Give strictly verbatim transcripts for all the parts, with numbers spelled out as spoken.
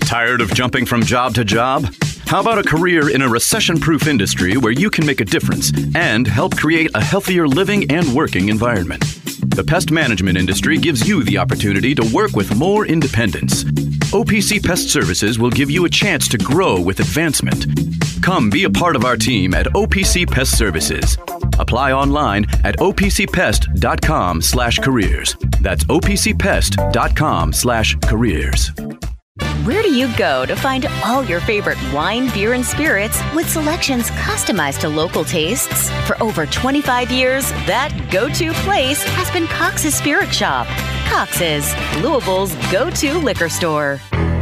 Tired of jumping from job to job? How about a career in a recession-proof industry where you can make a difference and help create a healthier living and working environment? The pest management industry gives you the opportunity to work with more independence. O P C Pest Services will give you a chance to grow with advancement. Come be a part of our team at O P C Pest Services. Apply online at o p c pest dot com slash careers. That's o p c pest dot com slash careers. Where do you go to find all your favorite wine, beer, and spirits with selections customized to local tastes? For over twenty-five years, that go-to place has been Cox's Spirit Shop. Cox's, Louisville's go-to liquor store.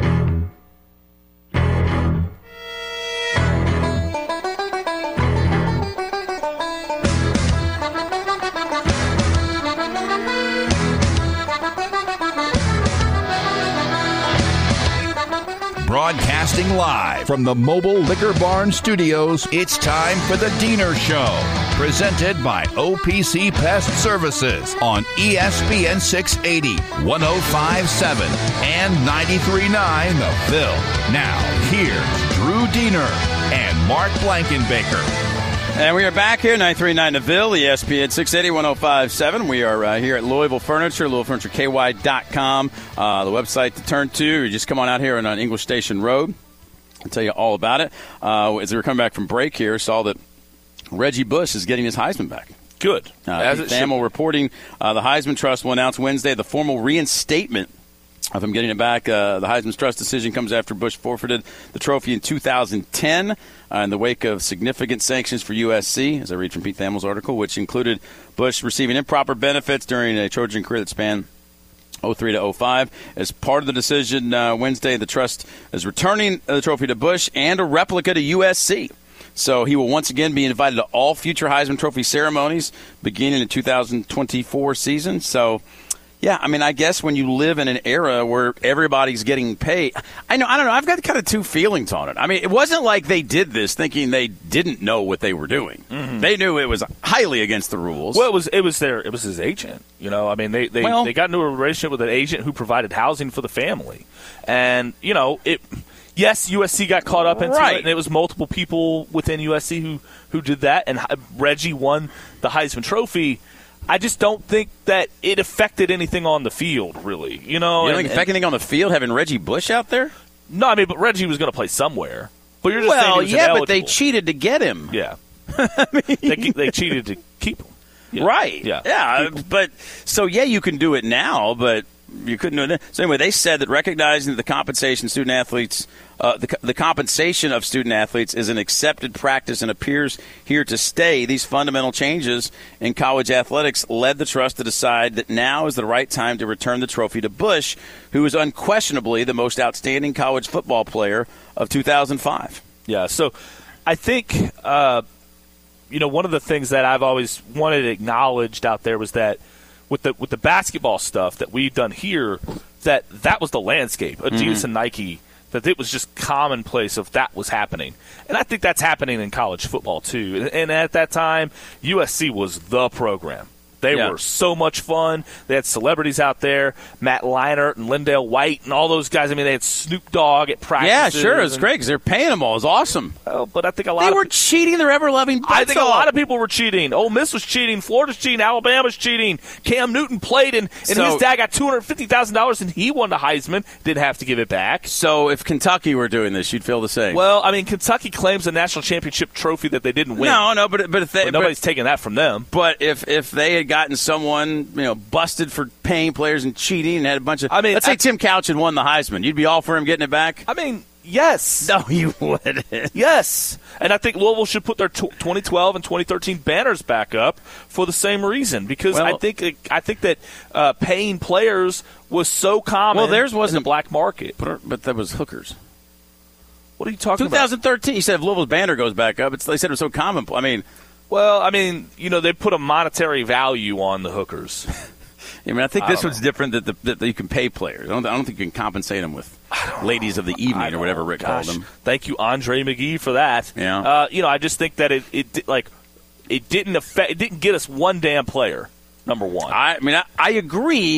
Broadcasting live from the Mobile Liquor Barn Studios, it's time for the Diener Show, presented by O P C Pest Services on E S P N six eighty, one oh five point seven, and ninety-three point nine The Phil. Now, here's Drew Diener and Mark Blankenbaker. And we are back here, ninety-three point nine The Ville, E S P N six eighty, one oh five point seven. We are uh, here at Louisville Furniture, Louisville Furniture K Y dot com, uh, the website to turn to. You just come on out here on, on English Station Road. I'll tell you all about it. Uh, as we were coming back from break here, saw that Reggie Bush is getting his Heisman back. Good. Uh, As it Thamel reporting uh, the Heisman Trust will announce Wednesday the formal reinstatement of him getting it back. Uh, the Heisman Trust decision comes after Bush forfeited the trophy in two thousand ten uh, in the wake of significant sanctions for U S C, as I read from Pete Thamel's article, which included Bush receiving improper benefits during a Trojan career that spanned oh three to oh five. As part of the decision uh, Wednesday, the Trust is returning the trophy to Bush and a replica to U S C. So he will once again be invited to all future Heisman Trophy ceremonies beginning in the two thousand twenty-four season. So, yeah, I mean, I guess when you live in an era where everybody's getting paid, I know, I don't know, I've got kind of two feelings on it. I mean, it wasn't like they did this thinking they didn't know what they were doing. Mm-hmm. They knew it was highly against the rules. Well, it was it was their it was his agent. You know, I mean, they they, well, they got into a relationship with an agent who provided housing for the family, and you know it. Yes, U S C got caught up into right. it, and it was multiple people within U S C who, who did that, and Reggie won the Heisman Trophy. I just don't think that it affected anything on the field, really. You know, you don't and, think it affected anything on the field having Reggie Bush out there? No, I mean, but Reggie was going to play somewhere. But you're just well, saying he was yeah, ineligible. but they cheated to get him. Yeah, I mean, they, they cheated to keep him. Yeah. Right. Yeah. Yeah. But so yeah, you can do it now, but you couldn't do it then. So anyway, they said that recognizing that the compensation student athletes, uh, the, the compensation of student athletes is an accepted practice and appears here to stay. These fundamental changes in college athletics led the trust to decide that now is the right time to return the trophy to Bush, who is unquestionably the most outstanding college football player of two thousand five. Yeah. So I think, uh, you know, one of the things that I've always wanted acknowledged out there was that with the with the basketball stuff that we've done here, that that was the landscape, Adidas mm-hmm. and Nike, that it was just commonplace of that was happening. And I think that's happening in college football too. And, and at that time, U S C was the program. They yeah. were so much fun. They had celebrities out there, Matt Leinart and Lindale White and all those guys. I mean, they had Snoop Dogg at practices. Yeah, sure. It was great because they're paying them all. It was awesome. Oh, but I think a lot they of were cheating their ever-loving butts I think off. a lot of people were cheating. Ole Miss was cheating. Florida's cheating. Alabama's cheating. Cam Newton played, and, and so, his dad got two hundred fifty thousand dollars, and he won the Heisman. Didn't have to give it back. So if Kentucky were doing this, you'd feel the same. Well, I mean, Kentucky claims a national championship trophy that they didn't win. No, no, but but if they, but nobody's but, taking that from them. But if if they had gotten someone, you know, busted for paying players and cheating and had a bunch of, I mean, let's say I, Tim Couch had won the Heisman, you'd be all for him getting it back? I mean, yes. No, you wouldn't. Yes. And I think Louisville should put their twenty twelve and twenty thirteen banners back up for the same reason, because well, I think I think that uh, paying players was so common. Well, theirs wasn't in the black market, but, but that was hookers. What are you talking twenty thirteen, about? You said if Louisville's banner goes back up, it's, they said it was so common. I mean, well, I mean, you know, they put a monetary value on the hookers. I mean, I think I this one's know. different that, the, that you can pay players. I don't, I don't think you can compensate them with ladies of the evening or whatever Rick Gosh. called them. Thank you, Andre McGee, for that. Yeah. Uh, you know, I just think that it, it like it didn't affect, it didn't get us one damn player. Number one. I, I mean, I, I agree,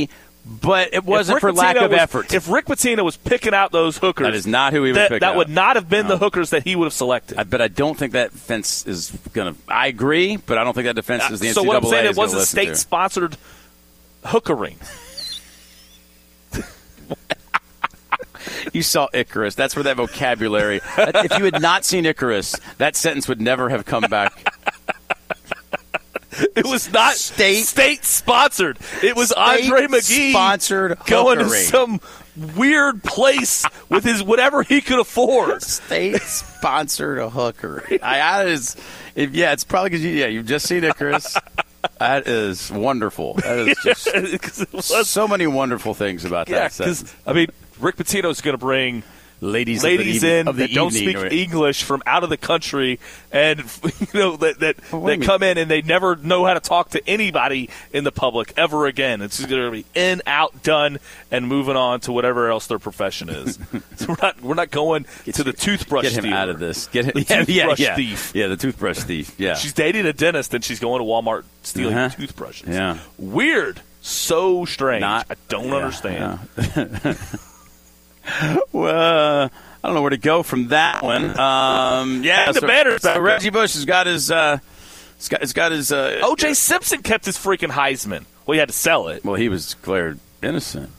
But it wasn't for Pitino lack of was, effort. If Rick Pitino was picking out those hookers, that is not who he would that, pick that out. would not have been no. the hookers that he would have selected. I, but I don't think that defense is going to – I agree, but I don't think that defense is the N C double A. So what I'm saying, it wasn't state state-sponsored hookering. You saw Icarus. That's where that vocabulary – if you had not seen Icarus, that sentence would never have come back. It was not state state sponsored. It was Andre McGee sponsored going to hookery. some weird place with his whatever he could afford. State sponsored a hookery. I, I is, if, yeah, it's probably because you, yeah, you've just seen Icarus. That is wonderful. That is just it was, so many wonderful things about yeah, that. because I mean, Rick Pitino's going to bring. Ladies, ladies of the, in of the that don't evening, speak right? English from out of the country, and you know that that Well, they come in and they never know how to talk to anybody in the public ever again. It's just going to be in, out, done, and moving on to whatever else their profession is. So we're not we're not going Get to the toothbrush. Get him stealer. out of this. Get him. The Yeah, yeah, toothbrush yeah. thief. Yeah, the toothbrush thief. Yeah. She's dating a dentist and she's going to Walmart stealing Uh-huh. toothbrushes. Yeah. Weird. So strange. Not- I don't yeah, understand. yeah. Well, uh, I don't know where to go from that one. Um, yeah, And the so, Banners so back Reggie Bush has got his. Uh, it's got. It's got his. Uh, O J Simpson kept his freaking Heisman. Well, he had to sell it. Well, he was declared innocent.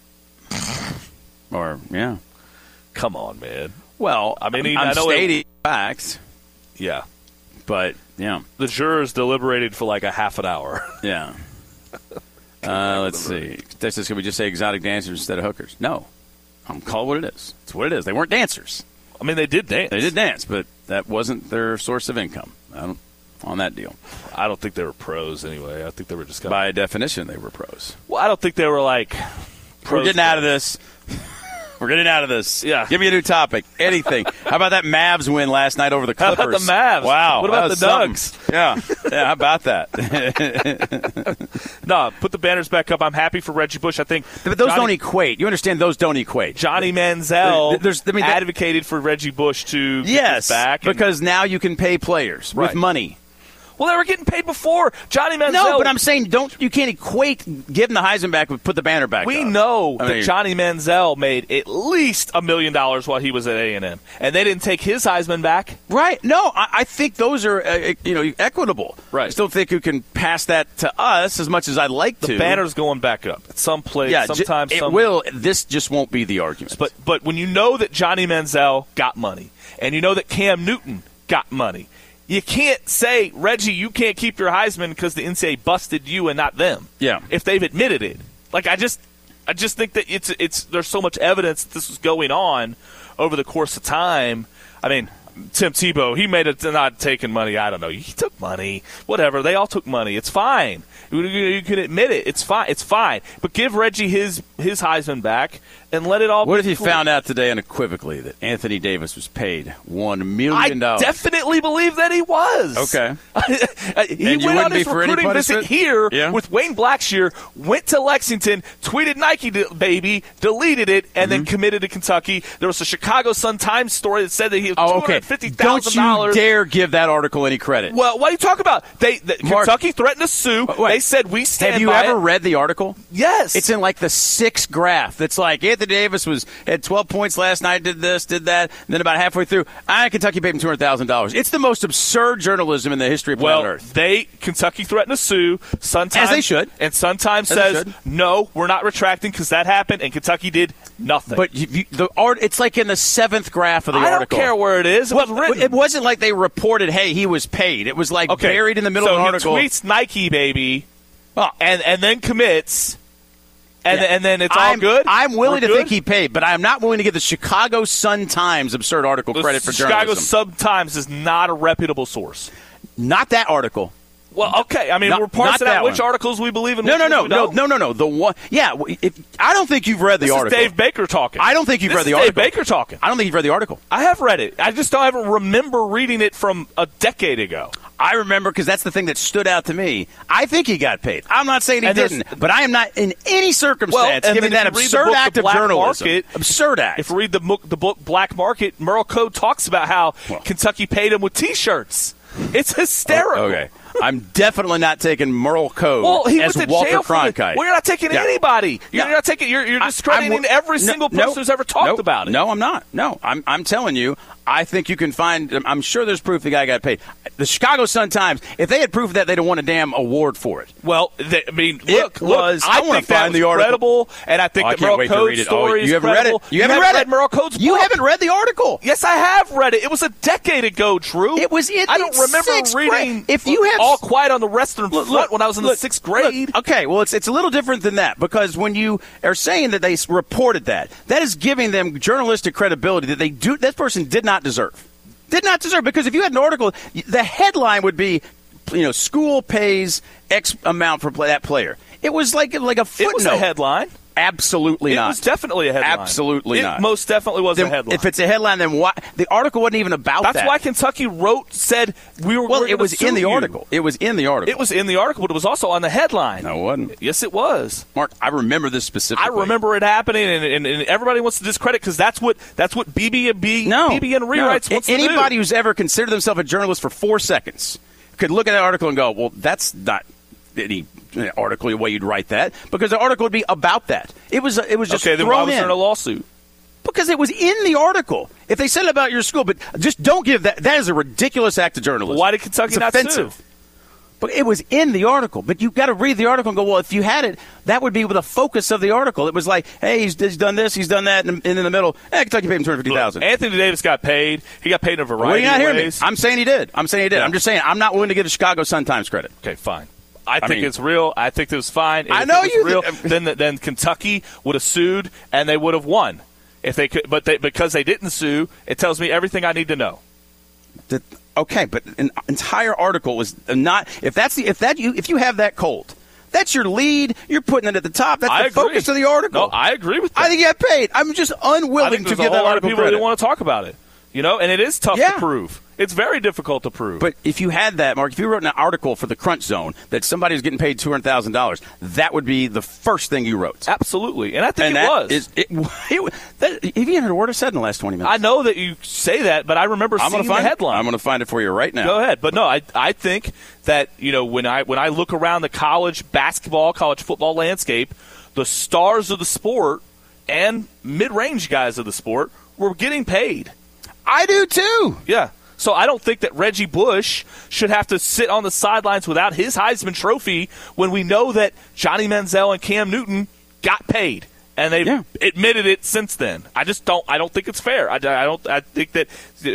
Or yeah. Come on, man. Well, I mean, I'm I know stating it- facts, Yeah. but yeah, The jurors deliberated for like a half an hour. yeah. Uh, let's see. This is, can we just say exotic dancers instead of hookers? No. I'm call it what it is. It's what it is. They weren't dancers. I mean, they did dance. They did dance, but that wasn't their source of income. I don't on that deal. I don't think they were pros anyway. I think they were just kind By definition, they were pros. Well, I don't think they were like pros. We're getting out of this. We're getting out of this. Yeah. Give me a new topic. Anything. How about that Mavs win last night over the How Clippers? about the Mavs? Wow. What about that the was something. Yeah. Yeah, how about that? No, put the banners back up. I'm happy for Reggie Bush. I think But those Johnny, don't equate. You understand those don't equate. Johnny Manziel There's- I mean, that- advocated for Reggie Bush to get Yes, this back. and- because now you can pay players Right. with money. well, they were getting paid before. Johnny Manziel. No, but I'm saying don't. You can't equate giving the Heisman back with put the banner back. We up. know I that mean- Johnny Manziel made at least a million dollars while he was at A and M, and they didn't take his Heisman back. Right? No, I, I think those are uh, you know equitable. Right. I still think you can pass that to us as much as I'd like The to. banner's going back up at some place. yeah, j- sometimes it some, will. This just won't be the argument. But but when you know that Johnny Manziel got money, and you know that Cam Newton got money, you can't say, Reggie, you can't keep your Heisman because the N C double A busted you and not them. Yeah. If they've admitted it. Like, I just I just think that it's it's there's so much evidence that this was going on over the course of time. I mean, Tim Tebow, he made it not taking money. I don't know. He took money. Whatever. They all took money. It's fine. You, you can admit it. It's fine. It's fine. But give Reggie his his Heisman back and let it all what be if you cool. found out today unequivocally that Anthony Davis was paid one million I dollars? definitely believe that he was. Okay. he And you went on wouldn't be his for any recruiting visit punishment? here Yeah. with Wayne Blackshear, went to Lexington, tweeted Nike d- baby, deleted it, and Mm-hmm. then committed to Kentucky. There was a Chicago Sun-Times story that said that he was Oh, two okay. hundred fifty Don't thousand you dollars. dare give that article any credit. Well, what are you talking about? They the, Mark- Kentucky threatened to sue. Wait. They said we stand Have you by ever it. read the article? Yes. It's in like the sixth graph. That's like Anthony Davis was had twelve points last night, did this, did that, and then about halfway through, I Kentucky paid him two hundred thousand dollars. It's the most absurd journalism in the history of Well, planet Earth. they Kentucky threatened to sue. Sun Times, As they should. And Sun Times As they says should. no, we're not retracting because that happened, and Kentucky did nothing. But you, you, the art, it's like in the seventh graph of the I article. don't care where it is. It Well, was written. it wasn't like they reported, hey, he was paid. It was like Okay, buried in the middle so of the article. he tweets Nike baby, Well, and and then commits, and yeah. and then it's I'm, all good. I'm willing We're to good? think he paid, but I'm not willing to give the Chicago Sun-Times absurd article The credit for Chicago journalism. Sun-Times is not a reputable source. Not that article. Well, okay. I mean, Not- we're not parsing that out which one. articles we believe in. No, which no, no, ones we no, don't. no, no, no. The one, yeah. If, I don't think you've read the This article. is Dave Baker talking. I don't think you've This read the is article. Dave Baker talking. I don't think you've read the article. I have read it. I just don't ever remember reading it from a decade ago. I remember because that's the thing that stood out to me. I think he got paid. I'm not saying he And there's- didn't, but I am not in any circumstance and giving then that if you read the absurd book, act The of Black journalism. Market- absurd act. If you read the book, the book Black Market, Merle Code talks about how Well. Kentucky paid him with T-shirts. It's hysterical. Okay. I'm definitely not taking Merle Code well, he as went to Walter jail for Cronkite. the, well, you're not taking yeah. anybody. You're no. not taking. You're, you're discrediting I, every no, single person no, who's ever talked no, about it. No, I'm not. No, I'm. I'm telling you. I think you can find. I'm sure there's proof the guy got paid. The Chicago Sun-Times, if they had proof of that, they'd have won a damn award for it. Well, they, I mean, It look, was. Look, I, I want think to find that was the article. credible, and I think oh, that I Merle Code's story oh, is you haven't credible. read it. You, you haven't, haven't read, read Merle Code's You book. haven't read the article. Yes, I have read it. It was a decade ago, Drew. It was in I don't remember sixth reading grade. If you have All Quiet on the Western look, Front look, when I was in look, the sixth grade. Look, okay, well, it's it's a little different than that because when you are saying that they reported that, that is giving them journalistic credibility that they do. That person did not deserve. Did not deserve because if you had an article, the headline would be, you know, school pays X amount for play, that player. It was like like a footnote. It was a headline. Absolutely it not. It was definitely a headline. Absolutely it not. most definitely was then, a headline. If it's a headline, then why the article wasn't even about That's that. That's why Kentucky wrote said we were. Well, we're it was in the you. article. It was in the article. It was in the article, but it was also on the headline. No, it wasn't. Yes, it was. Mark, I remember this specifically. I remember it happening, and, and, and everybody wants to discredit because that's what that's what B B and B no, B B and Rewrites no. wants Anybody to do. who's ever considered themselves a journalist for four seconds could look at that article and go, "Well, that's not any." Article the way you'd write that because the article would be about that. It was it was just okay. Then thrown why was in. there a lawsuit? Because it was in the article. If they said it about your school, but just don't give that. That is a ridiculous act of journalism. Why did Kentucky it's not offensive. sue? But it was in the article. But you've got to read the article and go, well, if you had it, that would be the focus of the article. It was like, hey, he's, he's done this, he's done that, and in the middle, eh, Kentucky paid him two hundred fifty thousand dollars. Anthony Davis got paid. He got paid in a variety well, you're not of hearing ways. Me. I'm saying he did. I'm saying he did. Yeah. I'm just saying I'm not willing to give the Chicago Sun-Times credit. Okay, fine. I think I mean, it's real. I think it was fine. If I know it was you. Real, then then Kentucky would have sued and they would have won if they could. But they, because they didn't sue, it tells me everything I need to know. The, okay, but an entire article was not. If that's the if that you if you have that cold, that's your lead. You're putting it at the top. That's I the agree. focus of the article. No, I agree with that. I think you got paid. I'm just unwilling I think to there's give a that whole lot of article people credit. that want to talk about it. You know, and it is tough Yeah. to prove. It's very difficult to prove. But if you had that, Mark, if you wrote an article for the Crunch Zone that somebody was getting paid two hundred thousand dollars, that would be the first thing you wrote. Absolutely. And I think and it that was. Is, it, it, that, have you heard a word I said in the last twenty minutes? I know that you say that, but I remember I'm seeing gonna find the headline. It. I'm going to find it for you right now. Go ahead. But no, I I think that, you know, when I when I look around the college basketball, college football landscape, the stars of the sport and mid-range guys of the sport were getting paid. I do too. Yeah. So I don't think that Reggie Bush should have to sit on the sidelines without his Heisman Trophy when we know that Johnny Manziel and Cam Newton got paid, and they've yeah. admitted it since then. I just don't. I don't think it's fair. I, I don't. I think that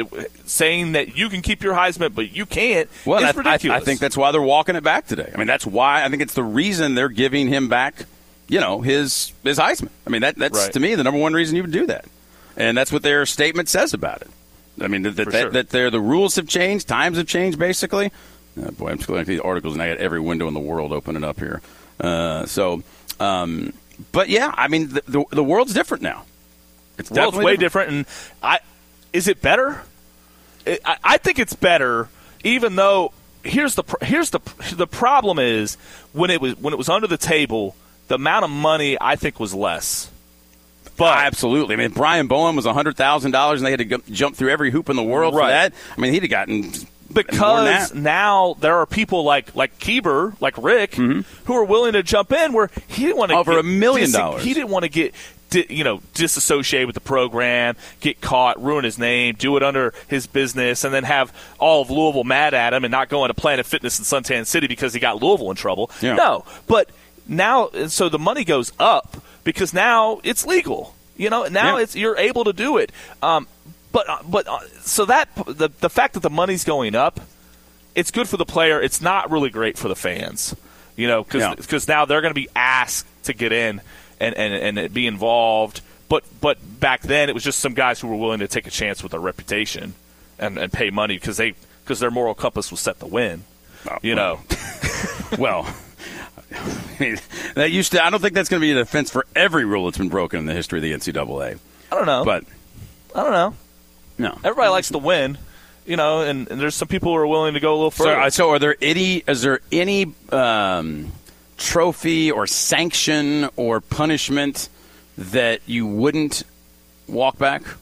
saying that you can keep your Heisman but you can't well, is I, ridiculous. I, I think that's why they're walking it back today. I mean, that's why I think it's the reason they're giving him back. You know, his his Heisman. I mean, that that's right. to me the number one reason you would do that, and that's what their statement says about it. I mean, that, that, sure. that they're, the rules have changed, times have changed, basically. Uh, boy, I'm just looking at these articles, and I got every window in the world opening up here. Uh, so, um, but yeah, I mean, the, the, the world's different now. It's the world's definitely way different. different. And I, is it better? It, I, I think it's better, even though here's the here's the the problem is when it was when it was under the table, the amount of money I think was less. But absolutely. I mean, Brian Bowen was one hundred thousand dollars, and they had to g- jump through every hoop in the world right. for that. I mean, he'd have gotten because now there are people like like Keeber, like Rick, mm-hmm. who are willing to jump in where he didn't want to over get a million dis- dollars. He didn't want to get di- you know disassociate with the program, get caught, ruin his name, do it under his business, and then have all of Louisville mad at him and not going to Planet Fitness in Suntan City because he got Louisville in trouble. Yeah. No, but now so the money goes up because now it's legal. You know, now yeah. it's you're able to do it. Um, but but uh, so that the the fact that the money's going up, it's good for the player. It's not really great for the fans. You know, because yeah. now they're going to be asked to get in and, and and be involved. But but back then it was just some guys who were willing to take a chance with their reputation and, and pay money because they because their moral compass was set to win. Oh, you well. know, well. that used to. I don't think that's going to be an offense for every rule that's been broken in the history of the N C double A. I don't know, but I don't know. No, everybody likes to win, you know, and, and there's some people who are willing to go a little further. So, so are there any? Is there any um, trophy or sanction or punishment that you wouldn't walk back?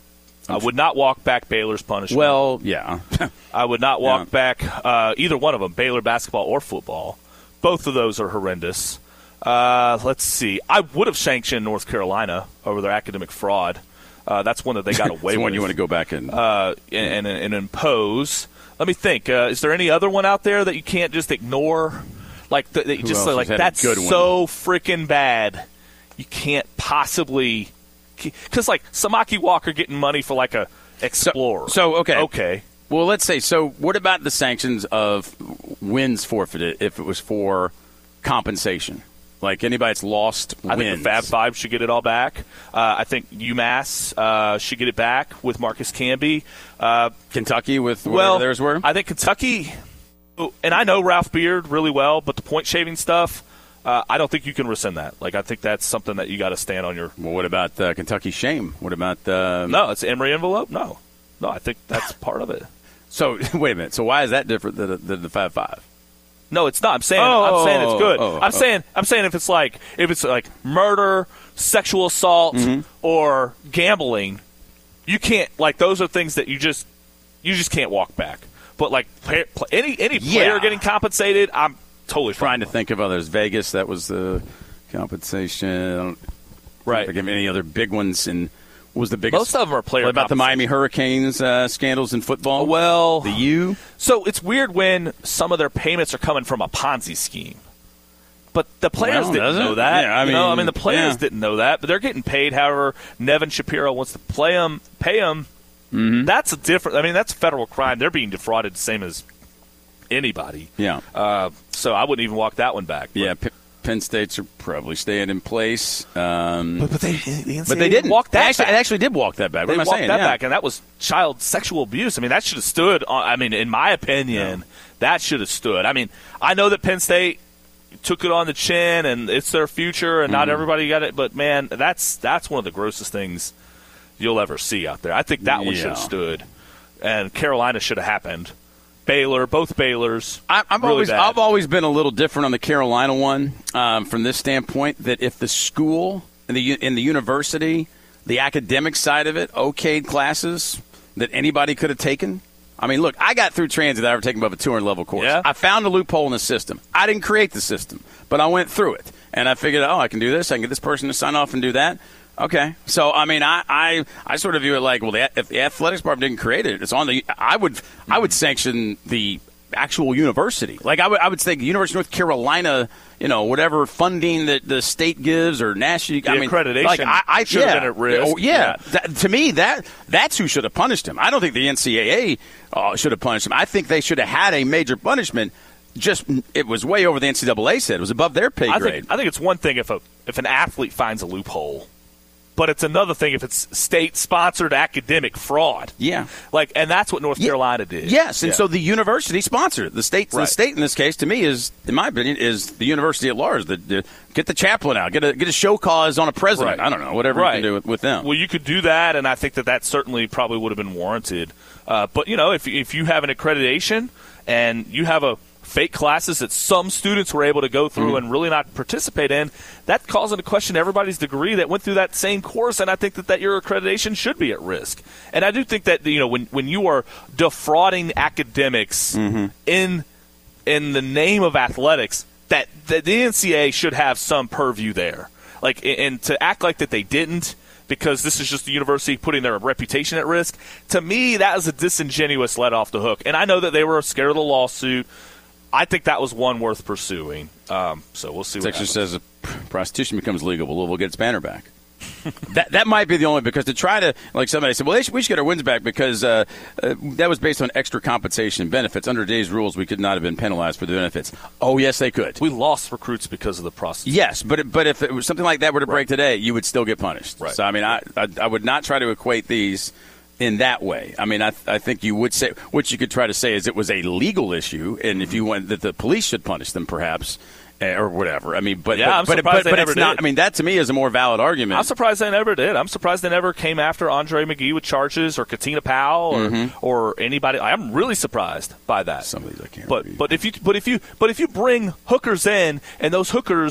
I would not walk back Baylor's punishment. Well, yeah. I would not walk Yeah. back uh, either one of them, Baylor basketball or football. Both of those are horrendous. Uh, let's see. I would have sanctioned North Carolina over their academic fraud. Uh, that's one that they got away It's with. one you want to go back and uh, and, and, and impose. Let me think. Uh, is there any other one out there that you can't just ignore? Like, the, that you Who just else like has had a that's good one? so freaking bad. You can't possibly because like Samaki Walker getting money for like a Explorer. So, so okay, okay. Well, let's say. So, what about the sanctions of wins forfeited if it was for compensation? Like anybody that's lost wins. I think the Fab Five should get it all back. Uh, I think UMass uh, should get it back with Marcus Camby. Uh, Kentucky with whatever well, theirs were. I think Kentucky, and I know Ralph Beard really well, but the point shaving stuff, uh, I don't think you can rescind that. Like I think that's something that you got to stand on your. Well, what about uh, Kentucky shame? What about uh, No, it's Emory envelope. No, no, I think that's part of it. So wait a minute. So why is that different than, than the Fab Five? No, it's not. I'm saying Oh, I'm saying it's good. oh, oh, I'm oh. saying I'm saying if it's like if it's like murder, sexual assault, Mm-hmm. or gambling, you can't like those are things that you just you just can't walk back. But like play, play, any any player Yeah. getting compensated, I'm totally Trying fine to with. think of others. Vegas, that was the compensation. I don't Right. think of any other big ones. And what was the biggest? Most of them are player. What about the compensation. Miami Hurricanes uh, scandals in football? Well, the U. so it's weird when some of their payments are coming from a Ponzi scheme. But the players Well, didn't does it? know that. Yeah, I you know? I mean, mean, the players yeah. didn't know that, but they're getting paid. However, Nevin Shapiro wants to play them, pay them. Mm-hmm. That's a different. I mean, that's a federal crime. They're being defrauded the same as anybody. Yeah. Uh, so I wouldn't even walk that one back. But, Yeah, P- Penn State's are probably staying in place. Um, but, but they, the but they didn't walk that They actually, back. They actually did walk that back. What They am I walked saying? that Yeah. back, and that was child sexual abuse. I mean, that should have stood. On, I mean, in my opinion, that should have stood. I mean, I know that Penn State took it on the chin, and it's their future, and Mm-hmm. not everybody got it. But man, that's that's one of the grossest things you'll ever see out there. I think that one Yeah. should have stood, and Carolina should have happened. Baylor, both Baylors. I, I've really always bad. I've always been a little different on the Carolina one um, from this standpoint that if the school and the u- in the university, the academic side of it, okayed classes that anybody could have taken. I mean, look, I got through transit that I ever taken above a two hundred level course. Yeah. I found a loophole in the system. I didn't create the system, but I went through it and I figured, oh, I can do this. I can get this person to sign off and do that. Okay, so I mean, I, I, I sort of view it like, well, the, if the athletics department didn't create it, it's on the. I would I would sanction the actual university. Like I would I would say the University of North Carolina, you know, whatever funding that the state gives or national. The I mean, accreditation like, I, I should have yeah, been at risk. Oh, yeah, Yeah. That- to me, that that's who should have punished him. I don't think the N C double A uh, should have punished him. I think they should have had a major punishment. Just it was way over the N C double A said. It was above their pay I grade. think I think it's one thing if a if an athlete finds a loophole, but it's another thing if it's state-sponsored academic fraud. Yeah. Like, and that's what North Yeah. Carolina did. Yes, and Yeah. so the university sponsored it. The state. The Right. state in this case, to me, is in my opinion, is the university at large. The, the, get the chaplain out. Get a get a show cause on a president. Right. I don't know. Whatever Right. you can do with, with them. Well, you could do that, and I think that that certainly probably would have been warranted. Uh, but, you know, if if you have an accreditation and you have a fake classes that some students were able to go through Mm-hmm. and really not participate in, that calls into question everybody's degree that went through that same course, and I think that, that your accreditation should be at risk. And I do think that, you know, when, when you are defrauding academics Mm-hmm. in in the name of athletics, that, that the N C double A should have some purview there. Like, and to act like that they didn't because this is just the university putting their reputation at risk, to me, that is a disingenuous let off the hook. And I know that they were scared of the lawsuit. I think that was one worth pursuing. Um, so we'll see what Section happens. says if prostitution becomes legal, Louisville will get its banner back. that that might be the only, because to try to, like somebody said, well, they should, we should get our wins back because uh, uh, that was based on extra compensation and benefits. Under today's rules, we could not have been penalized for the benefits. Oh, yes, they could. We lost recruits because of the prostitution. Yes, but it, but if it was something like that were to break today, you would still get punished. Right. So I mean, I, I I would not try to equate these in that way. I mean, I I think you would say what you could try to say is it was a legal issue, and if you want that the police should punish them, perhaps. eh, Or whatever. I mean, but Yeah, I'm but, but, surprised but, they but never it's not. did. I mean, that to me is a more valid argument. I'm surprised they never did. I'm surprised they never came after Andre McGee with charges or Katina Powell or, Mm-hmm. or anybody. I'm really surprised by that. Some of these I can't But read. but if you but if you but if you bring hookers in and those hookers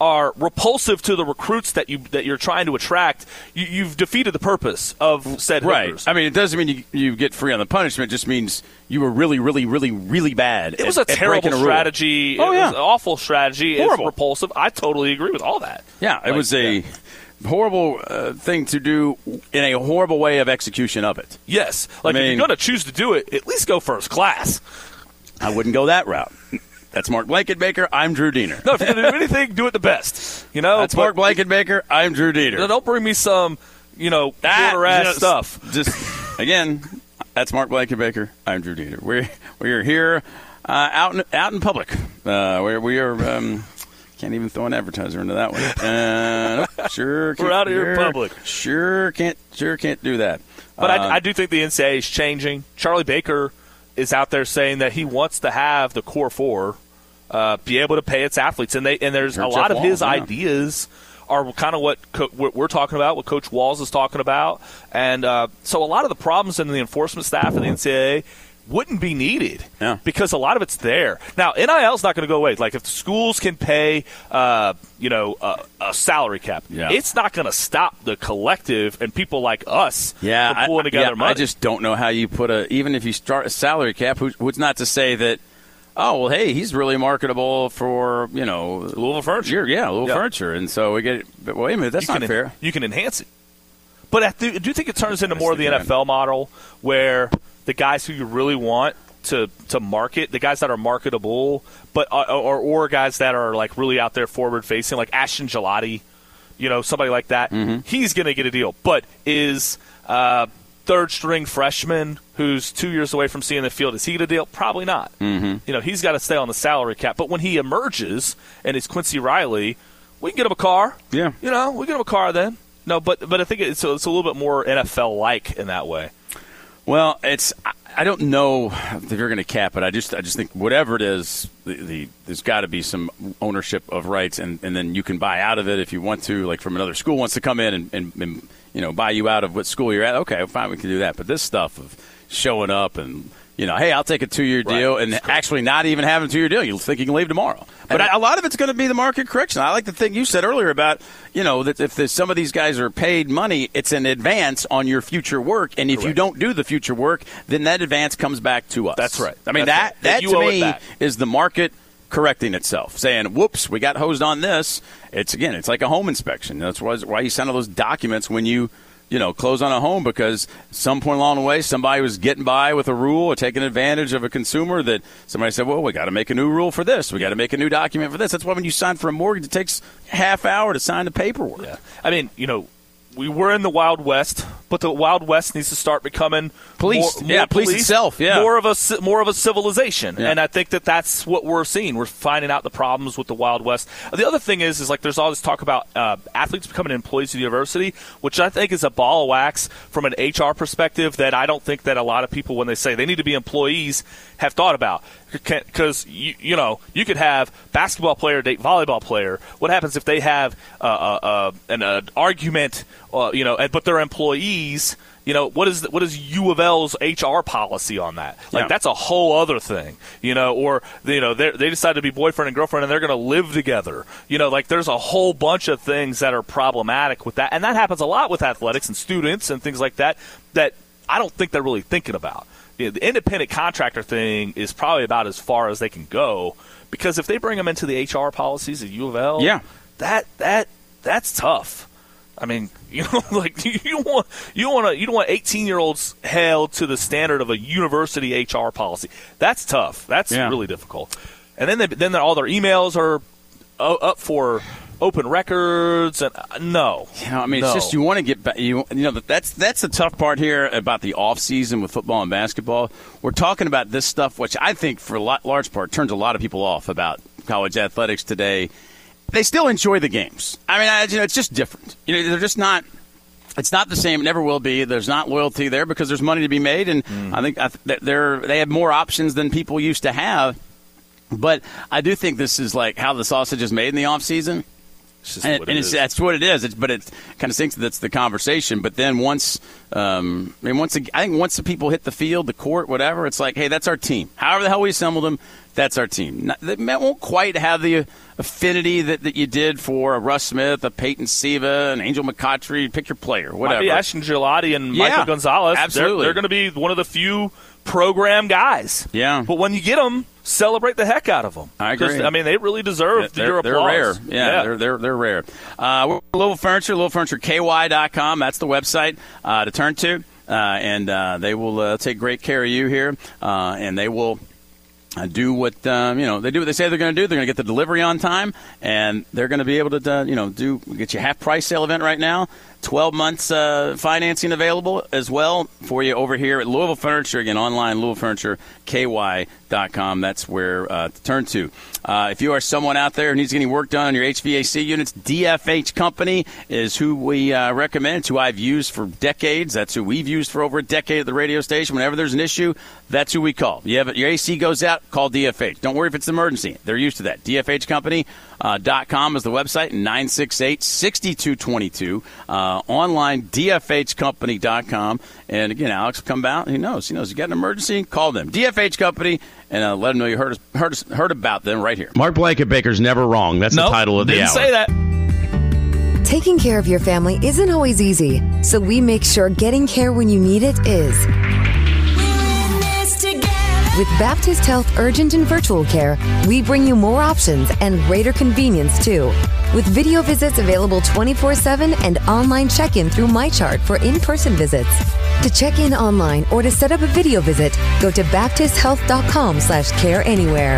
are repulsive to the recruits that you that you're trying to attract, you, you've defeated the purpose of said right. hookers. I mean, it doesn't mean you, you get free on the punishment. It just means you were really, really, really, really bad. It was at, a terrible a strategy. Oh, it yeah. was an awful strategy. Horrible. It's repulsive. I totally agree with all that. Yeah, it like, was a yeah. horrible uh, thing to do in a horrible way of execution of it. Yes. Like, I mean, if you're going to choose to do it, at least go first class. I wouldn't go that route. That's Mark Blankenbaker. I'm Drew Diener. No, if you're going to do anything, do it the best. You know, That's Mark Blankenbaker. I'm Drew Diener. Don't bring me some, you know, quarter ass just, stuff. Just again, that's Mark Blankenbaker. I'm Drew Diener. We we are here uh, out in, out in public. Uh, where we are. Um, can't even throw an advertiser into that one. Uh, nope, sure, can't, We're out here in sure, public. Sure can't. Sure can't do that. But uh, I, I do think the N C double A is changing. Charlie Baker is out there saying that he wants to have the core four uh, be able to pay its athletes, and they and there's a lot of his yeah. ideas are kind of what, co- what we're talking about, what Coach Walls is talking about, and uh, so a lot of the problems in the enforcement staff of the N C double A wouldn't be needed yeah. because a lot of it's there. Now, N I L is not going to go away. Like, if schools can pay, uh, you know, uh, a salary cap, yeah. it's not going to stop the collective and people like us yeah, from pulling I, together yeah, money. I just don't know how you put a – even if you start a salary cap, who, who's not to say that, oh, well, hey, he's really marketable for, you know – Louisville Furniture. Yeah, Louisville yeah. Furniture. And so we get – but wait a minute, that's you not can, fair. You can enhance it. But I do, I do think it turns into more of the can. N F L model where the guys who you really want to to market, the guys that are marketable, but uh, or or guys that are like really out there forward facing, like Ashton Gelati, you know, somebody like that. Mm-hmm. He's going to get a deal. But is uh, third string freshman who's two years away from seeing the field, is he get a deal? Probably not. Mm-hmm. You know, he's got to stay on the salary cap. But when he emerges and it's Quincy Riley, we can get him a car. Yeah, you know, we get him a car then. No, but but I think it's a, it's a little bit more N F L-like in that way. Well, it's I don't know if you're going to cap it. I just I just think whatever it is, the, the there's got to be some ownership of rights, and, and then you can buy out of it if you want to. Like from another school wants to come in and, and, and you know buy you out of what school you're at. Okay, fine, we can do that. But this stuff of showing up and you know, hey, I'll take a two-year deal, right. and actually not even having a two-year deal. You think you can leave tomorrow. But I, a lot of it's going to be the market correction. I like the thing you said earlier about, you know, that if some of these guys are paid money, it's an advance on your future work. And if Correct. you don't do the future work, then that advance comes back to us. That's right. I mean, That's that, right. that You to owe it me back. is the market correcting itself, saying, whoops, we got hosed on this. It's, again, it's like a home inspection. That's why, why you send all those documents when you – you know, close on a home, because some point along the way somebody was getting by with a rule or taking advantage of a consumer that somebody said, well, we got to make a new rule for this. We got to make a new document for this. That's why when you sign for a mortgage, it takes a half hour to sign the paperwork. Yeah. I mean, you know, we were in the Wild West, but the Wild West needs to start becoming police. More, yeah, more police, police itself. Yeah, more of a more of a civilization, yeah. and I think that that's what we're seeing. We're finding out the problems with the Wild West. The other thing is, is like there's all this talk about uh, athletes becoming employees of the university, which I think is a ball of wax from an H R perspective that I don't think that a lot of people, when they say they need to be employees, have thought about. Because you, you know, you could have basketball player date volleyball player. What happens if they have uh, uh, uh, an uh, argument? Uh, you know, and, but they're employees. You know, what is what is U of L's H R policy on that? Like, yeah. that's a whole other thing. You know, or you know, they they decide to be boyfriend and girlfriend and they're going to live together. You know, like there's a whole bunch of things that are problematic with that, and that happens a lot with athletics and students and things like that. That I don't think they're really thinking about. You know, the independent contractor thing is probably about as far as they can go, because if they bring them into the H R policies at U of L, yeah, that that that's tough. I mean, you know, like you, you want you want to you don't want eighteen year olds held to the standard of a university H R policy. That's tough. That's yeah. really difficult. And then they, then all their emails are up for open records, and uh, no, you know, I mean, no. it's just you want to get back. You, you know, that's that's the tough part here about the off season with football and basketball. We're talking about this stuff, which I think for a lot, large part turns a lot of people off about college athletics today. They still enjoy the games. I mean, I, you know, it's just different. You know, they're just not. It's not the same. It never will be. There's not loyalty there because there's money to be made, and mm. I think I th- they're they have more options than people used to have. But I do think this is like how the sausage is made in the off season. It's just and what and it it's, is. that's what it is. It's, but it kind of thinks that's the conversation. But then once, um, I mean, once the, I think once the people hit the field, the court, whatever, it's like, hey, that's our team. However the hell we assembled them, that's our team. Not, they won't quite have the affinity that, that you did for a Russ Smith, a Peyton Siva, an Angel McCoughtry. Pick your player, whatever. Might be Ashton Gelati and Yeah, Michael Gonzalez. absolutely. They're, they're going to be one of the few program guys. Yeah. But when you get them, celebrate the heck out of them. I agree. I mean, they really deserve they're, your they're applause. rare. Yeah, yeah. They're, they're they're rare. Uh, we're at Louisville Furniture, Louisville Furniture K Y dot com. That's the website uh, to turn to. Uh, and uh, they will uh, take great care of you here. Uh, and they will uh, do what, um, you know, they do what they say they're going to do. They're going to get the delivery on time. And they're going to be able to, uh, you know, do get you a half-price sale event right now. twelve months uh, financing available as well for you over here at Louisville Furniture. Again, online, Louisville Furniture K Y dot com. That's where uh, to turn to. Uh, if you are someone out there who needs getting work done on your H V A C units, D F H Company is who we uh, recommend. It's who I've used for decades. That's who we've used for over a decade at the radio station. Whenever there's an issue, that's who we call. You have, your A C goes out, call D F H. Don't worry if it's an emergency. They're used to that. D F H Company dot com is the website, nine six eight, six two two two. Uh, online, D F H Company dot com. And again, Alex will come out. He knows. He knows. You got an emergency, call them. D F H Company, and uh, let them know you heard, us, heard, us, heard about them right here. Mark Blankenbaker's Never Wrong. That's Nope, the title of the didn't hour. say that. Taking care of your family isn't always easy, so we make sure getting care when you need it is. With Baptist Health Urgent and Virtual Care, we bring you more options and greater convenience, too. With video visits available twenty-four seven and online check-in through MyChart for in-person visits. To check in online or to set up a video visit, go to baptist health dot com slash care anywhere.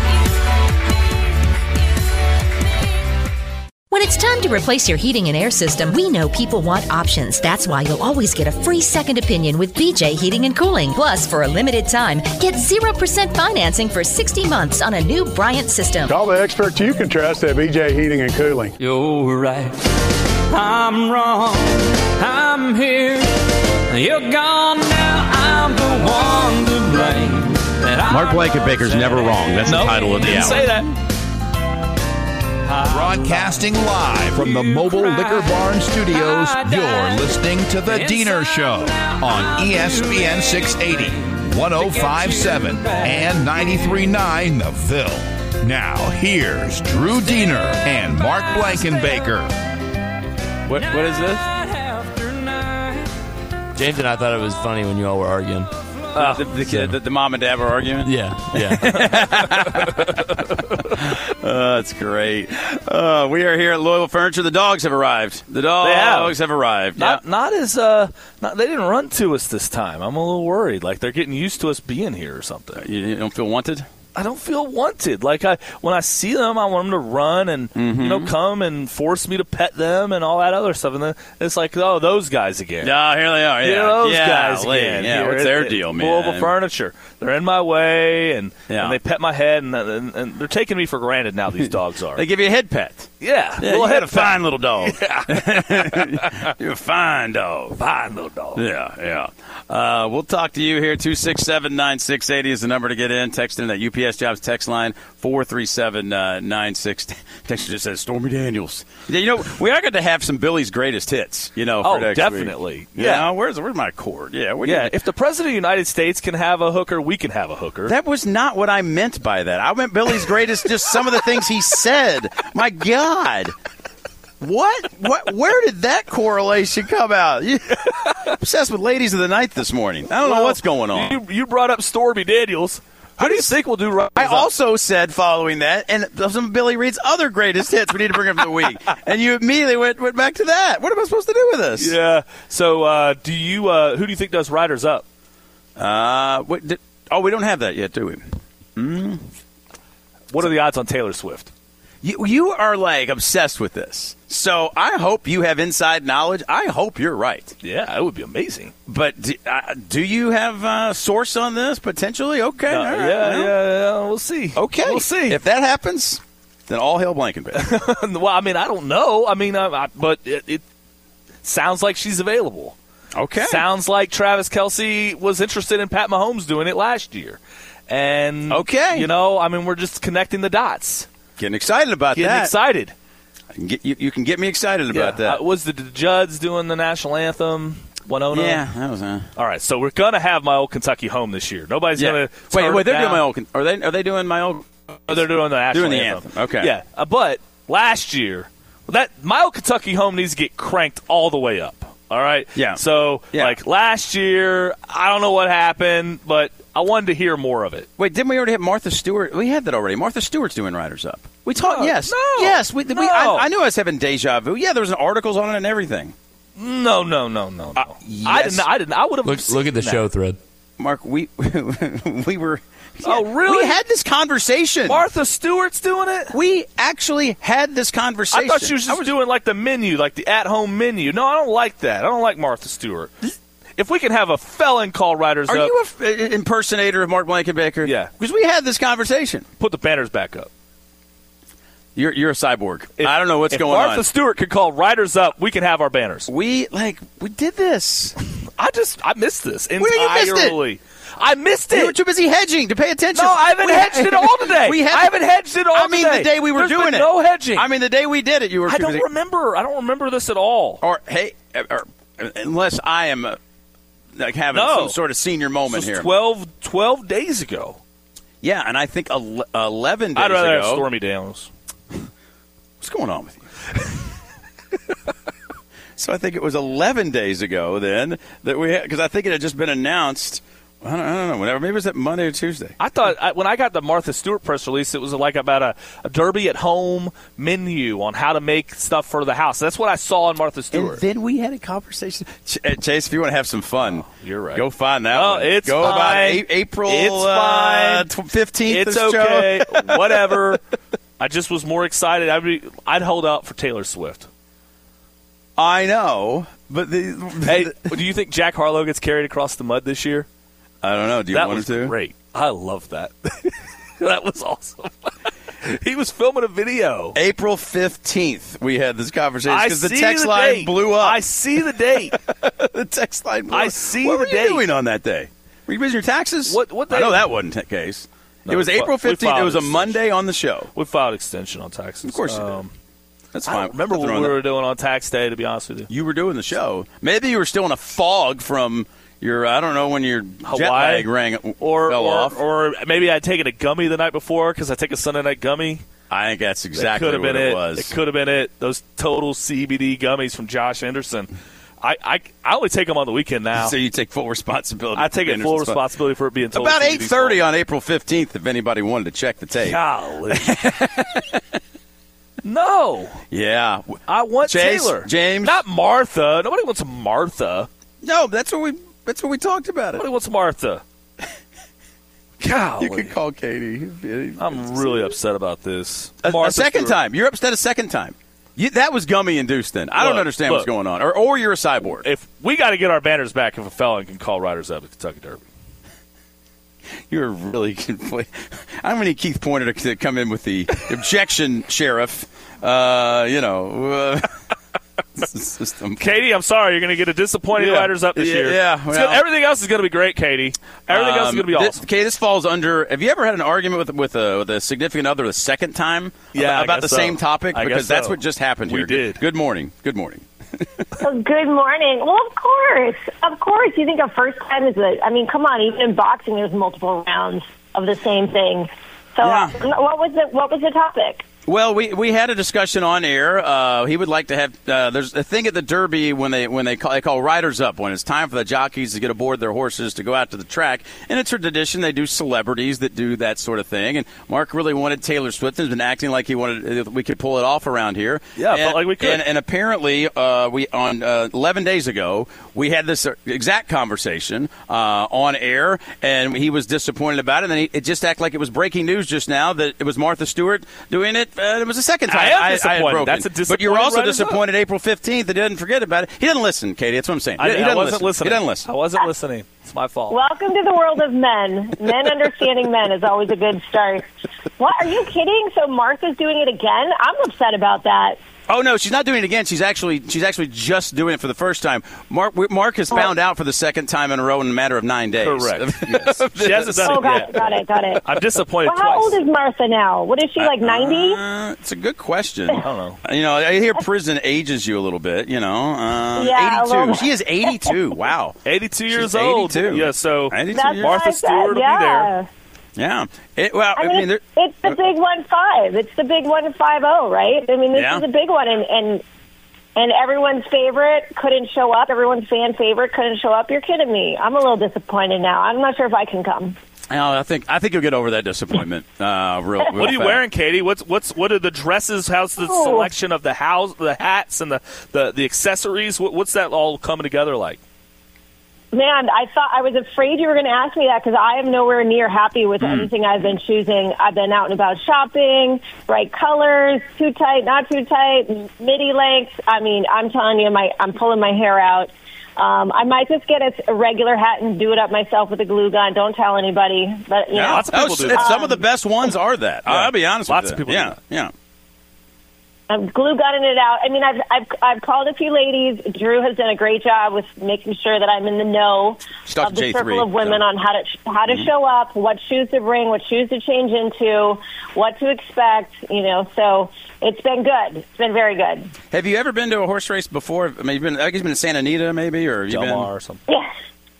When it's time to replace your heating and air system, we know people want options. That's why you'll always get a free second opinion with B J Heating and Cooling. Plus, for a limited time, get zero percent financing for sixty months on a new Bryant system. Call the experts you can trust at B J Heating and Cooling. You're right, I'm wrong, I'm here, you're gone now, I'm the one to blame. Mark Blankenbaker's Never Wrong. That's Nope, the title of the didn't hour. say that. Broadcasting live from the Mobile Liquor Barn Studios, you're listening to The Diener Show on E S P N six eighty, one oh five point seven, and ninety-three point nine The Ville. Now, here's Drew Diener and Mark Blankenbaker. What What is this? James and I thought it was funny when you all were arguing. Uh, the, the, kid, the, the mom and dad were arguing? Yeah, yeah. uh, that's great. Uh, we are here at Louisville Furniture. The dogs have arrived. The dogs have. have arrived. Not, yeah. not as uh, not, they didn't run to us this time. I'm a little worried. Like they're getting used to us being here or something. You, you don't feel wanted? I don't feel wanted. Like I, when I see them, I want them to run and Mm-hmm. you know come and force me to pet them and all that other stuff. And then it's like, oh, those guys again. Yeah, here they are. Yeah, You know, those yeah, guys Lee, again. Yeah, Here what's at- their at deal, man? Louisville Furniture. They're in my way, and, Yeah. and they pet my head, and, and, and they're taking me for granted now. These dogs are. They give you a head pet. yeah, Yeah, little you head got a fine little dog. Yeah. You're a fine dog. Fine little dog. Yeah, yeah. Uh, we'll talk to you here. two six seven, nine six eight zero is the number to get in. Text in that U P S Jobs text line, four three seven nine six. Text just says Stormy Daniels. Yeah, you know, we are going to have some Billy's greatest hits, you know, for Oh, next definitely. week. Yeah. Yeah. Where's, where's my cord? Yeah. We Yeah, need to- if the president of the United States can have a hooker, we can have a hooker. That was not what I meant by that. I meant Billy's greatest, just some of the things he said. My God. What? What? Where did that correlation come out? You, obsessed with ladies of the night this morning. I don't know Well, what's going on. You, you brought up Stormy Daniels. How do you think we'll do right? I also said following that, and some of Billy Reed's other greatest hits we need to bring up for the week. And you immediately went, went back to that. What am I supposed to do with this? Yeah. So, uh, do you? Uh, who do you think does Riders Up? Uh, what, did, oh, we don't have that yet, do we? Mm. What are the odds on Taylor Swift? You, you are, like, obsessed with this. So I hope you have inside knowledge. I hope you're right. Yeah, that would be amazing. But do, uh, do you have a source on this, potentially? Okay. Uh, all right, yeah, well. yeah, yeah. We'll see. Okay. We'll see. If that happens, then all hail Blankenbaker. Well, I mean, I don't know. I mean, I, I, but it, it sounds like she's available. Okay. Sounds like Travis Kelce was interested in Pat Mahomes doing it last year. And, Okay. you know, I mean, we're just connecting the dots. Getting excited about Getting that. excited. I can get, you, you can get me excited Yeah. about that. Uh, was the Judds doing the national anthem? Winona? Yeah, that was. Uh... All right, so we're gonna have my old Kentucky home this year. Nobody's Yeah. gonna Wait, turn wait. it They're down. doing my old. Are they? Are they doing my old? Oh, they're doing the national Doing the anthem. anthem. Okay. Yeah, uh, but last year, that my old Kentucky home needs to get cranked all the way up. All right. Yeah. So, Yeah. like last year, I don't know what happened, but I wanted to hear more of it. Wait, didn't we already have Martha Stewart? We had that already. Martha Stewart's doing Riders Up. We talked. No, yes. no, Yes. We, we, no. I, I knew I was having deja vu. Yeah, there was articles on it and everything. No, no, no, no, no. Uh, I yes. didn't. I didn't. I would have Look, look at the that. show thread. Mark, we we were. Oh, really? We had this conversation. Martha Stewart's doing it? We actually had this conversation. I thought she was just doing like the menu, like the at-home menu. No, I don't like that. I don't like Martha Stewart. If we can have a felon call Riders Are Up. you an impersonator of Mark Blankenbaker? Yeah. Because we had this conversation. Put the banners back up. You're you're a cyborg. If, I don't know what's if going Martha on. Stewart could call Riders Up, we can have our banners. We like we did this. I just I missed this entirely. Where you missed it? I missed it. You were too busy hedging to pay attention. No, I haven't we, hedged it all today. We had, I haven't hedged it all I mean, today. the day we were There's doing been it. no hedging. I mean, the day we did it, you were. I too don't busy. remember. I don't remember this at all. Or hey, or, unless I am uh, like having No. some sort of senior moment This was here. twelve, twelve days ago. Yeah, and I think ele- eleven days I'd rather ago. have Stormy Daniels. What's going on with you? So I think it was eleven days ago then that we had, because I think it had just been announced. I don't, I don't know, whatever. Maybe it was that Monday or Tuesday. I thought I, when I got the Martha Stewart press release, it was like about a, a Derby at home menu on how to make stuff for the house. That's what I saw in Martha Stewart. And then we had a conversation. Ch- uh, Chase, if you want to have some fun, Oh, you're right. Go find that Oh, one. it's Go fine. about a- April It's uh, fine. fifteenth. It's okay. Whatever. I just was more excited. I'd, be, I'd hold out for Taylor Swift. I know, but the, Hey, do you think Jack Harlow gets carried across the mud this year? I don't know. Do you that want was him to? great. I love that. That was awesome. He was filming a video. April fifteenth, we had this conversation I because the see text the line date. blew up. I see the date. The text line blew I up. see what the were date. you doing on that day? Were you raising your taxes? What- what I day? know that wasn't the case. No, it was we fi- April we fifteenth. filed It was a extension. Monday on the show. We filed extension on taxes. Of course you did. Um, That's I fine. don't remember what Nothing we wrong were with doing on tax day, to be honest with you. that. You were doing the show. Maybe you were still in a fog from your, I don't know, when your jet Hawaii lag rang, or, fell or, off. or maybe I'd taken a gummy the night before because I take a Sunday night gummy. I think that's That exactly could have what been it, it. was. It could have been it. Those total C B D gummies from Josh Anderson. I, I, I only take them on the weekend now. So you take full responsibility. I take for it full Anderson's fun. responsibility for it being total About C B eight D thirty fault. on April fifteenth, if anybody wanted to check the tape. Golly. No. Yeah. I want Chase, Taylor. James. Not Martha. Nobody wants Martha. No, that's what we that's what we talked about it. Nobody wants Martha. Golly. You could call Katie. I'm really upset about this. A, a Martha second Stewart. time. You're upset a second time. You, that was gummy induced then. I don't Look, understand what's look. going on. Or, or you're a cyborg. If we got to get our banners back if a felon can call Riders Up at Kentucky Derby. You're really confl- I'm going to need Keith Pointer to, to come in with the objection, Sheriff. Uh, you know. Uh, system. Katie, I'm sorry. You're going to get a disappointing Yeah. Riders Up this Yeah, year. yeah, It's well. gonna- everything else is going to be great, Katie. Everything else is Um, going to be this- awesome. Okay, this falls under. Have you ever had an argument with with a, with a significant other the second time? Yeah, about, I about the guess so. same topic? I guess Because that's so. what just happened We here. did. Good morning. Good morning. Oh, good morning. Well, of course. Of course. You think a first time is a, I mean, come on, even in boxing there's multiple rounds of the same thing. So Yeah. uh, what was the what was the topic? Well, we, we had a discussion on air. Uh, he would like to have. Uh, there's a thing at the Derby when they when they call, they call riders up when it's time for the jockeys to get aboard their horses to go out to the track. And it's a tradition. They do celebrities that do that sort of thing. And Mark really wanted Taylor Swift. Has been acting like he wanted we could pull it off around here. Yeah, and, felt like we could. And, and apparently, uh, we on uh, eleven days ago we had this exact conversation uh, on air, and he was disappointed about it. And then he, it just acted like it was breaking news just now that it was Martha Stewart doing it. Uh, it was the second time. I am had disappointed. broken. That's a But you're disappointed also Riders Up. disappointed April fifteenth. That he didn't forget about it. He didn't listen, Katie. That's what I'm saying. I, he I doesn't wasn't listen. listening. He doesn't listen. I wasn't listening. It's my fault. Welcome to the world of men. Men understanding men is always a good start. What, are you kidding? So Martha's doing it again? I'm upset about that. Oh no, she's not doing it again. She's actually she's actually just doing it for the first time. Mark Mark has found out for the second time in a row in a matter of nine days. Correct. Yes. She hasn't done oh, it got yet. it, got it, got it. I'm disappointed well, how twice. old is Martha now? What is she, like ninety? Uh, it's a good question. I don't know. You know, I hear prison ages you a little bit. You know, uh, Yeah, a little eighty-two. bit. She is eighty-two. Wow, eighty-two years She's old. eighty-two. Yeah, so eighty-two That's years. what Martha I said, Stewart will be yeah. there. Yeah. It, well, I mean, there- it's, it's the big one five. It's the big one five zero, right? I mean, this Yeah. is a big one, and, and and everyone's favorite couldn't show up. Everyone's fan favorite couldn't show up. You're kidding me. I'm a little disappointed now. I'm not sure if I can come. Oh, I think I think you'll get over that disappointment. Uh, real, real What are you fast. wearing, Katie? What's what's what are the dresses? How's the Oh. selection of the house, the hats, and the the, the accessories? What, what's that all coming together like? Man, I thought I was afraid you were going to ask me that because I am nowhere near happy with Mm. anything I've been choosing. I've been out and about shopping, bright colors, too tight, not too tight, midi length. I mean, I'm telling you, my I'm pulling my hair out. Um, I might just get a, a regular hat and do it up myself with a glue gun. Don't tell anybody. But you Yeah, know, lots of people oh, do it's- that. Some of the best ones are that. Yeah. I'll be honest Lots with of you. people do Yeah, that. yeah. I'm glue gunning it out. I mean, I've, I've I've called a few ladies. Drew has done a great job with making sure that I'm in the know She talked of to the J circle three, of women so. on how to how to show up, what shoes to bring, what shoes to change into, what to expect. You know, so it's been good. It's been very good. Have you ever been to a horse race before? I mean, you've been, I guess you've been to Santa Anita, maybe, or you've Del been Mar or something. Yeah.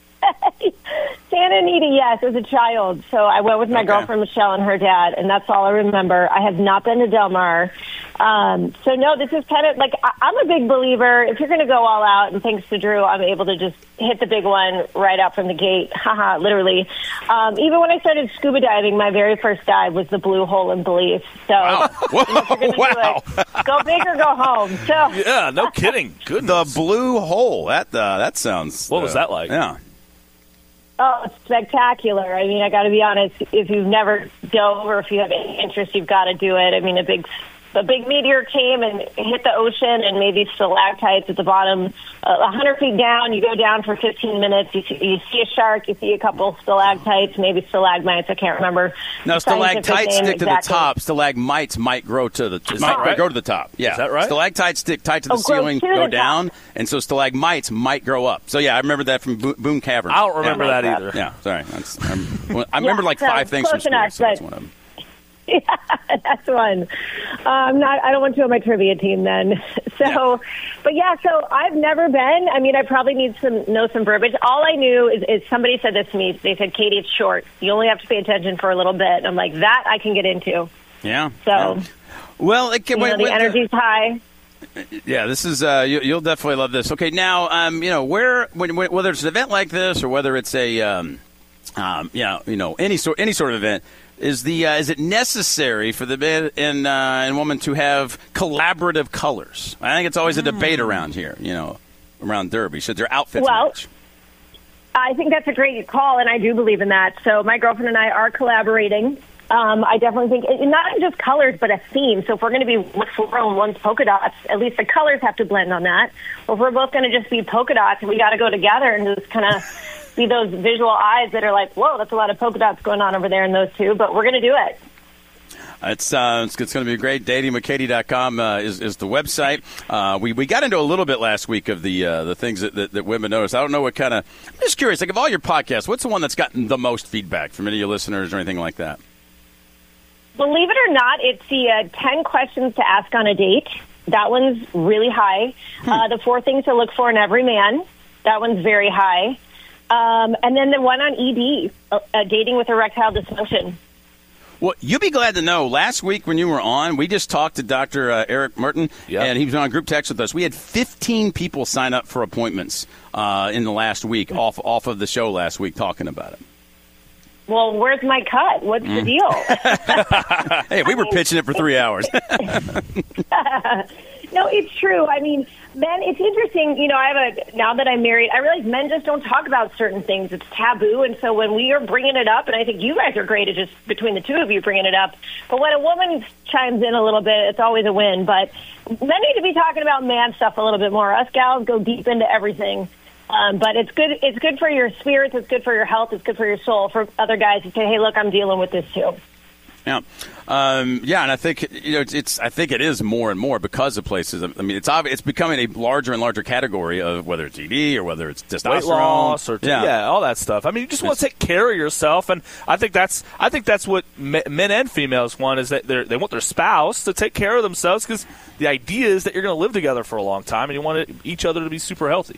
Santa Anita, yes, as a child. So I went with my Okay. girlfriend Michelle and her dad, and that's all I remember. I have not been to Del Mar. Um, so, no, this is kind of like I, I'm a big believer. If you're going to go all out, and thanks to Drew, I'm able to just hit the big one right out from the gate. Haha, literally. Um, even when I started scuba diving, my very first dive was the Blue Hole in Belize. So, Wow. you know, if you're gonna do Wow. it, go big or go home. So, Yeah, no kidding. the Goodness. Blue Hole. That uh, that sounds. What was uh, that like? Yeah. Oh, it's spectacular. I mean, I got to be honest, if you've never dove or if you have any interest, you've got to do it. I mean, a big a big meteor came and hit the ocean and maybe stalactites at the bottom. Uh, one hundred feet down, you go down for fifteen minutes. You see, you see a shark, you see a couple stalactites, maybe stalagmites, I can't remember. No, the scientific stalactites name stick to exactly. the top. Stalagmites might grow to the Is might that right? grow to the top. Yeah, Is that right? Stalactites stick tight to the Oh, grow ceiling, to go the down, top. and so stalagmites might grow up. So yeah, I remember that from Bo- Boone Cavern. I don't remember yeah. that either. Yeah, sorry. That's, I'm, well, I remember like so five things from close school. enough, So that's but- one of them. Yeah, that's one. Uh, I'm not. I don't want to on my trivia team then. So, Yeah. but yeah. So I've never been. I mean, I probably need some know some verbiage. All I knew is, is somebody said this to me. They said, "Katie, it's short. You only have to pay attention for a little bit." I'm like, that I can get into. Yeah. So, yeah. Well, it can, you know, wait, the wait, energy's high. Yeah, this is uh, you, you'll definitely love this. Okay, now um, you know where when, when, whether it's an event like this or whether it's a um, um, you know you know any sort any sort of event. Is the uh, is it necessary for the man and uh, and woman to have collaborative colors? I think it's always a debate around here, you know, around Derby. Should their outfits Well, match? I think that's a great call, and I do believe in that. So my girlfriend and I are collaborating. Um, I definitely think it, not just colors, but a theme. So if we're going to be one floral and one's polka dots, at least the colors have to blend on that. Or if we're both going to just be polka dots, we got to go together and just kind of be those visual eyes that are like, whoa, that's a lot of polka dots going on over there in those two. But we're going to do it. It's uh, it's, it's going to be great. dating with katie dot com uh, is is the website. Uh, we we got into a little bit last week of the uh, the things that, that, that women notice. I don't know what kind of. I'm just curious. Like of all your podcasts, what's the one that's gotten the most feedback from any of your listeners or anything like that? Believe it or not, it's the uh, ten questions to ask on a date. That one's really high. Hmm. Uh, the four things to look for in every man. That one's very high. Um, and then the one on E D, uh, uh, dating with erectile dysfunction. Well, you'll be glad to know, last week when you were on, we just talked to Doctor Uh, Eric Merton, Yeah. and he was on a group text with us. We had fifteen people sign up for appointments uh, in the last week, off off of the show last week, talking about it. Well, where's my cut? What's the deal? Hey, we were pitching it for three hours. No, it's true. I mean, men, it's interesting. You know, I have a, now that I'm married, I realize men just don't talk about certain things. It's taboo. And so when we are bringing it up, and I think you guys are great at just between the two of you bringing it up, but when a woman chimes in a little bit, it's always a win. But men need to be talking about man stuff a little bit more. Us gals go deep into everything. Um, but it's good. It's good for your spirits. It's good for your health. It's good for your soul. For other guys to say, "Hey, look, I'm dealing with this too." Yeah, um, yeah, and I think you know it's, it's. I think it is more and more because of places. I mean, it's obvious, it's becoming a larger and larger category of whether it's E D or whether it's testosterone, weight loss, or yeah. yeah, all that stuff. I mean, you just want to take care of yourself, and I think that's I think that's what men and females want is that they they want their spouse to take care of themselves because the idea is that you're going to live together for a long time, and you want each other to be super healthy.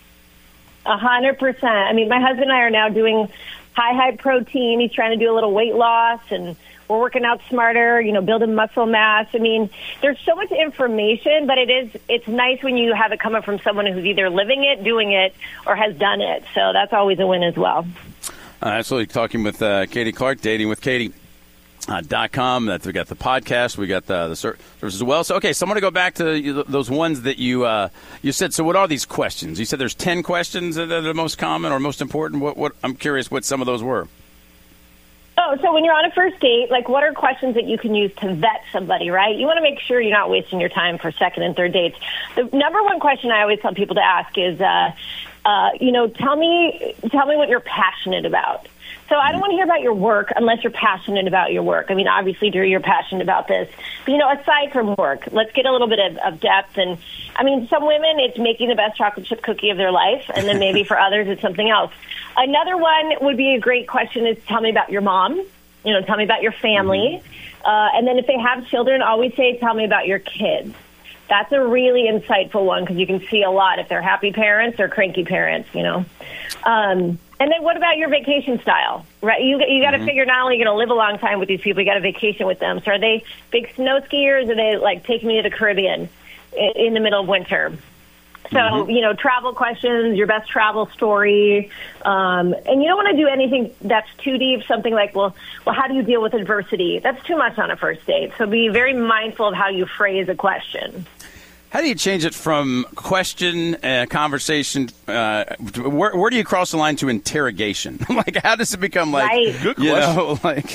A hundred percent. I mean, my husband and I are now doing high, high protein. He's trying to do a little weight loss, and we're working out smarter, you know, building muscle mass. I mean, there's so much information, but it is, it's nice when you have it coming from someone who's either living it, doing it, or has done it. So that's always a win as well. Uh, absolutely. Talking with uh, Katie Clark, Dating with Katie. Uh, dot com. That we got the podcast, we got the the service as well. So okay, so I'm going to go back to you, those ones that you uh, you said. So what are these questions? You said there's ten questions that are the most common or most important. What what I'm curious what some of those were. Oh, so when you're on a first date, like what are questions that you can use to vet somebody, right? You want to make sure you're not wasting your time for second and third dates. The number one question I always tell people to ask is, uh, uh, you know, tell me tell me what you're passionate about. So I don't want to hear about your work unless you're passionate about your work. I mean, obviously, Drew, you're passionate about this. But, you know, aside from work, let's get a little bit of, of depth. And, I mean, some women, it's making the best chocolate chip cookie of their life. And then maybe for others, it's something else. Another one would be a great question is tell me about your mom. You know, tell me about your family. Uh, and then if they have children, always say, tell me about your kids. That's a really insightful one because you can see a lot if they're happy parents or cranky parents, you know. Um, and then what about your vacation style, right? You you got to mm-hmm. figure not only you're going to live a long time with these people, you got to vacation with them. So are they big snow skiers? Or are they like take me to the Caribbean in, in the middle of winter? So, mm-hmm. you know, travel questions, your best travel story. Um, and you don't want to do anything that's too deep, something like, well, well, how do you deal with adversity? That's too much on a first date. So be very mindful of how you phrase a question. How do you change it from question, uh, conversation? Uh, where, where do you cross the line to interrogation? Like, how does it become like, right. Good you question. know, like...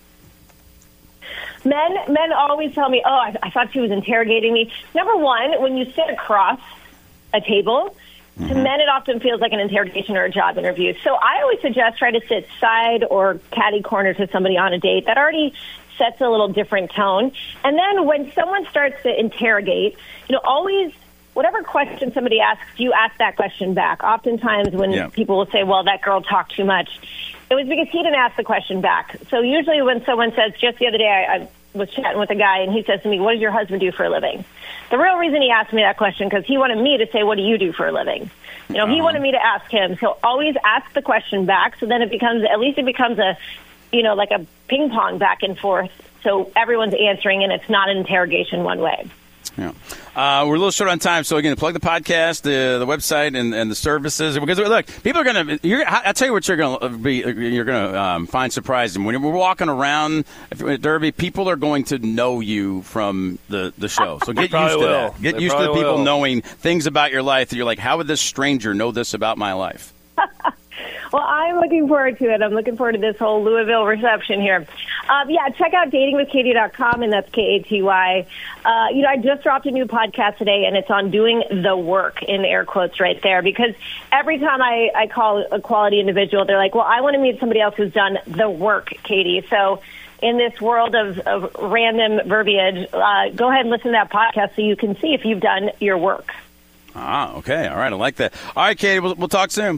Men, men always tell me, oh, I, I thought she was interrogating me. Number one, when you sit across a table, mm-hmm. to men it often feels like an interrogation or a job interview. So I always suggest try to sit side or catty corner to somebody on a date. That already sets a little different tone. And then when someone starts to interrogate, you know, always, whatever question somebody asks, you ask that question back. Oftentimes when yeah. people will say, well, that girl talked too much, it was because he didn't ask the question back. So usually when someone says, just the other day I, I was chatting with a guy and he says to me, what does your husband do for a living? The real reason he asked me that question because he wanted me to say, what do you do for a living? You know, uh-huh. he wanted me to ask him. So always ask the question back so then it becomes, at least it becomes a, you know, like a ping pong back and forth. So everyone's answering and it's not an interrogation one way. Yeah. Uh, we're a little short on time, so again, plug the podcast, the the website, and, and the services. Because look, people are going to. I'll tell you what you're going to be. You're going to um, find surprising when we're walking around at Derby. People are going to know you from the, the show. So get used to will. that. Get they used to the people will. knowing things about your life that you're like, how would this stranger know this about my life? Well, I'm looking forward to it. I'm looking forward to this whole Louisville reception here. Um, yeah, check out dating with katie dot com, and that's K A T Y. Uh, you know, I just dropped a new podcast today, and it's on doing the work, in air quotes right there, because every time I, I call a quality individual, they're like, well, I want to meet somebody else who's done the work, Katie. So in this world of, of random verbiage, uh, go ahead and listen to that podcast so you can see if you've done your work. Ah, okay. All right. I like that. All right, Katie, we'll, we'll talk soon.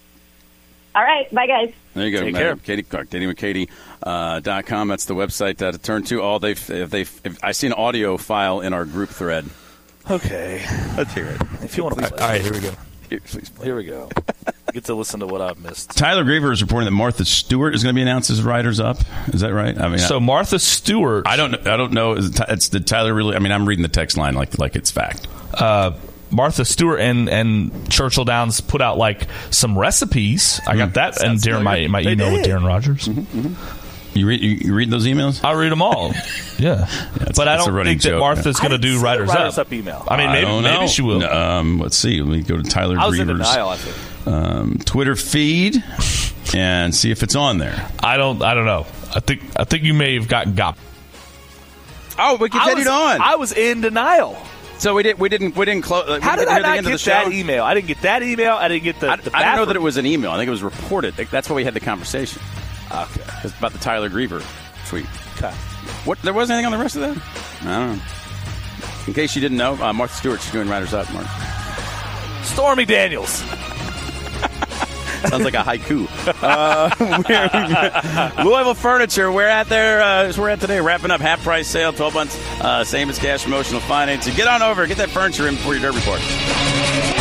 All right. Bye, guys. There you go. Take care. Katie Clark, dating with katie dot com. That's the website uh, to turn to. All they, if they, if I see an audio file in our group thread. Okay. Let's hear it. If you want to play. All right, here we go. Here, please. Here we go. Get to listen to what I've missed. Tyler Griever is reporting that Martha Stewart is going to be announced as Riders Up. Is that right? I mean, so I, Martha Stewart. I don't. I don't know. It's the Tyler really. I mean, I'm reading the text line like like it's fact. Uh, Martha Stewart and, and Churchill Downs put out like some recipes. I got that and during my, my email with Darren Rogers. Mm-hmm, mm-hmm. You read you, you read those emails? I read them all. Yeah, yeah but I don't think that Martha's going to do Riders, Riders Up. Up email. I mean, maybe, I maybe she will. Um, let's see. Let me go to Tyler I was Griever's in denial, I think. um, Twitter feed and see if it's on there. I don't. I don't know. I think. I think you may have gotten got. Oh, we continued on. I was in denial. So we didn't. We didn't. We didn't close. Uh, How we did didn't I hear the not end of get the that show? email? I didn't get that email. I didn't get the. I, the I don't know that bathroom. it was an email. I think it was reported. That's why we had the conversation. Okay. It's about the Tyler Griever tweet. Okay. What? There wasn't anything on the rest of that? I don't know. In case you didn't know, uh, Martha Stewart's doing Riders Up, Mark. Stormy Daniels. Sounds like a haiku. Uh, Louisville Furniture, we're at there. Uh, we're at today, wrapping up half price sale, twelve months, uh, same as cash promotional financing. Get on over, get that furniture in before your dirt report.